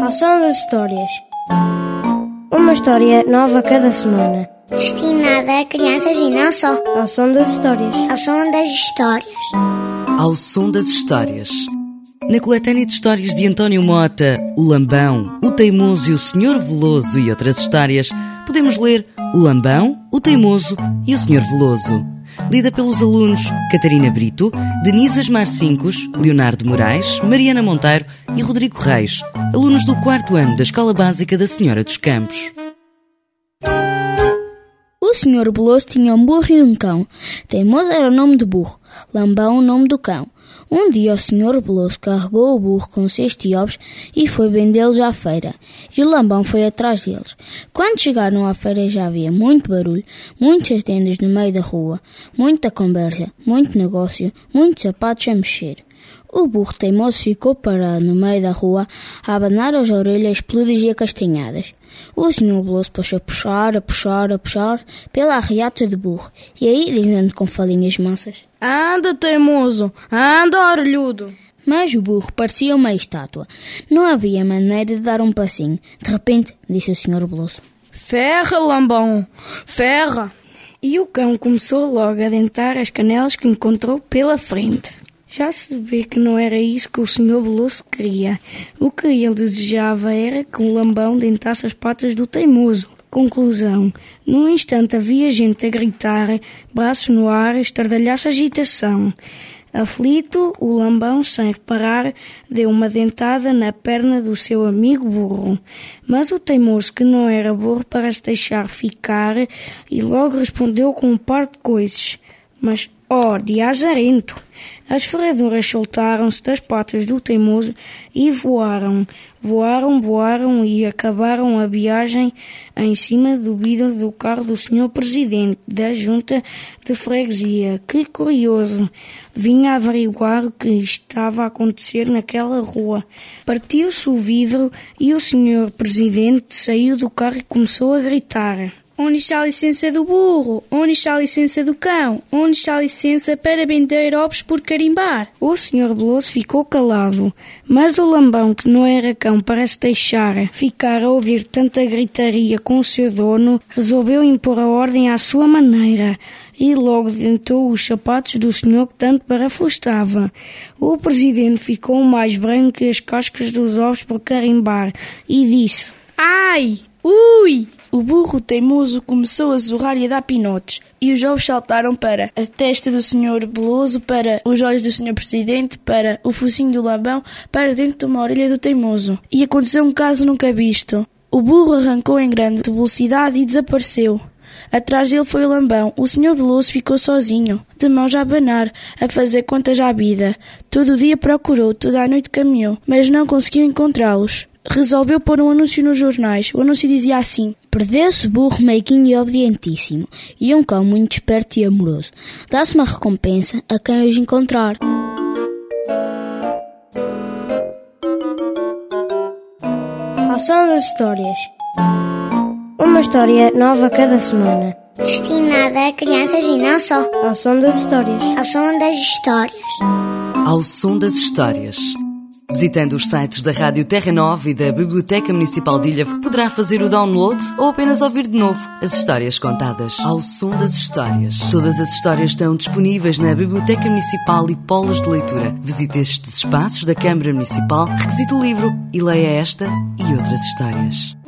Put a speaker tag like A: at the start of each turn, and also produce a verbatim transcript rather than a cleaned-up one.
A: Ao som das histórias. Uma história nova cada semana.
B: Destinada a crianças e não só.
A: Ao som das histórias.
B: Ao som das histórias.
C: Ao som das histórias. Na coletânea de histórias de António Mota, O Lambão, O Teimoso e o senhor Veloso e outras histórias, podemos ler O Lambão, O Teimoso e o senhor Veloso. Lida pelos alunos Catarina Brito, Denise Asmar Cincos, Leonardo Moraes, Mariana Monteiro e Rodrigo Reis, alunos do quarto ano da Escola Básica da Senhora dos Campos.
D: O senhor Veloso tinha um burro e um cão. Teimoso era o nome do burro, Lambão o nome do cão. Um dia o senhor Veloso carregou o burro com cesto e ovos e foi vendê-los à feira. E o Lambão foi atrás deles. Quando chegaram à feira já havia muito barulho, muitas tendas no meio da rua, muita conversa, muito negócio, muitos sapatos a mexer. O burro teimoso ficou parado no meio da rua a abanar as orelhas peludas e acastanhadas. O senhor Veloso pôs a puxar, a puxar, a puxar pela arreata do burro e aí dizendo com falinhas mansas:
A: Anda, teimoso! Anda, orelhudo!
D: Mas o burro parecia uma estátua. Não havia maneira de dar um passinho. De repente, disse o senhor Veloso:
A: Ferra, Lambão! Ferra!
E: E o cão começou logo a dentar as canelas que encontrou pela frente. Já se vê que não era isso que o senhor Veloso queria. O que ele desejava era que o Lambão dentasse as patas do teimoso. Conclusão. Num instante havia gente a gritar, braços no ar, estardalhaça agitação. Aflito, o Lambão, sem reparar, deu uma dentada na perna do seu amigo burro. Mas o teimoso, que não era burro para se deixar ficar, e logo respondeu com um par de coices. Mas, oh, de azarento! As ferraduras soltaram-se das patas do teimoso e voaram, voaram, voaram e acabaram a viagem em cima do vidro do carro do senhor Presidente da Junta de Freguesia. Que curioso! Vinha averiguar o que estava a acontecer naquela rua. Partiu-se o vidro e o senhor Presidente saiu do carro e começou a gritar:
F: Onde está a licença do burro? Onde está a licença do cão? Onde está a licença para vender ovos por carimbar?
E: O senhor Veloso ficou calado, mas o Lambão, que não era cão para se deixar ficar a ouvir tanta gritaria com o seu dono, resolveu impor a ordem à sua maneira e logo dentou os sapatos do senhor que tanto parafustava. O presidente ficou mais branco que as cascas dos ovos por carimbar e disse:
F: Ai! Ui!
G: O burro teimoso começou a zurrar e a dar pinotes, e os ovos saltaram para a testa do senhor Veloso, para os olhos do senhor Presidente, para o focinho do Lambão, para dentro de uma orelha do teimoso. E aconteceu um caso nunca visto. O burro arrancou em grande velocidade e desapareceu. Atrás dele foi o Lambão. O senhor Veloso ficou sozinho, de mãos a abanar, a fazer contas à vida. Todo o dia procurou, toda a noite caminhou, mas não conseguiu encontrá-los. Resolveu pôr um anúncio nos jornais. O anúncio dizia assim:
D: Perdeu-se burro meiguinho e obedientíssimo, e um cão muito esperto e amoroso. Dá-se uma recompensa a quem hoje encontrar.
A: Ao som das histórias. Uma história nova cada semana.
B: Destinada a crianças e não só.
A: Ao som das histórias.
B: Ao som das histórias.
C: Ao som das histórias. Visitando os sites da Rádio Terra Nova e da Biblioteca Municipal de Ilhavo, poderá fazer o download ou apenas ouvir de novo as histórias contadas. Ao som das histórias. Todas as histórias estão disponíveis na Biblioteca Municipal e polos de leitura. Visite estes espaços da Câmara Municipal, requisite o livro e leia esta e outras histórias.